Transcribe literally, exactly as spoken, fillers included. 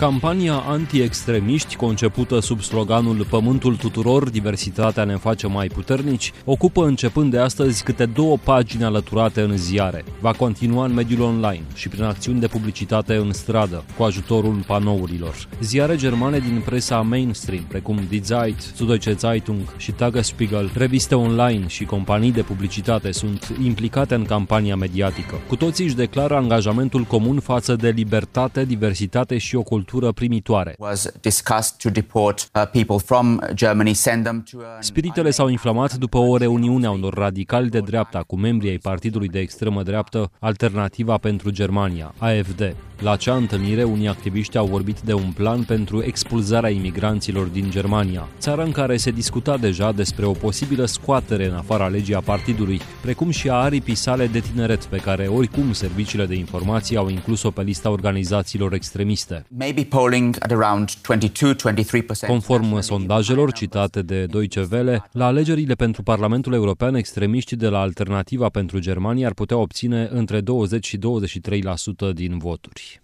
Campania anti-extremiști, concepută sub sloganul Pământul tuturor, diversitatea ne face mai puternici, ocupă începând de astăzi câte două pagini alăturate în ziare. Va continua în mediul online și prin acțiuni de publicitate în stradă, cu ajutorul panourilor. Ziare germane din presa mainstream, precum Die Zeit, Süddeutsche Zeitung și Tagesspiegel, reviste online și companii de publicitate sunt implicate în campania mediatică. Cu toții își declară angajamentul comun față de libertate, diversitate și o cultură primitoare. Spiritele s-au inflamat după o reuniune a unor radicali de dreapta cu membrii ai partidului de extremă dreaptă Alternativa pentru Germania, A F D. La acea întâlnire, unii activiști au vorbit de un plan pentru expulzarea imigranților din Germania, țară în care se discuta deja despre o posibilă scoatere în afara legii a partidului, precum și a aripii sale de tineret, pe care oricum serviciile de informații au inclus-o pe lista organizațiilor extremiste. Conform sondajelor citate de Deutsche Welle, la alegerile pentru Parlamentul European, extremiștii de la Alternativa pentru Germania ar putea obține între douăzeci și douăzeci și trei la sută din voturi.